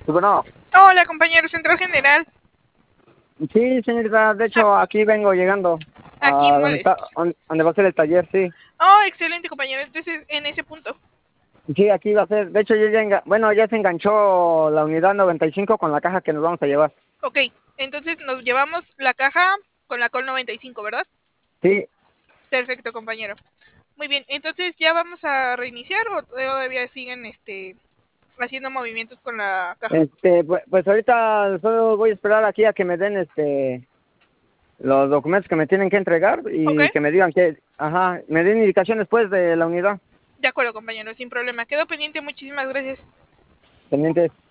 Sí, bueno, Hola, compañero Central General. sí, señorita, de Ah, hecho aquí vengo llegando aquí a donde está, molesto. donde va a ser el taller, sí. Oh, excelente, compañero. Entonces, en ese punto. Sí, aquí va a ser, de hecho yo ya, bueno, ya se enganchó la unidad 95 con la caja que nos vamos a llevar. Ok, entonces nos llevamos la caja con la Col 95, ¿verdad? Sí, Perfecto, compañero. Muy bien, entonces ya vamos a reiniciar o todavía siguen haciendo movimientos con la caja. pues ahorita solo voy a esperar aquí a que me den los documentos que me tienen que entregar Ok, y que me digan que, ajá, me den indicación después de la unidad de acuerdo, compañero, sin problema. Quedo pendiente, muchísimas gracias. pendiente.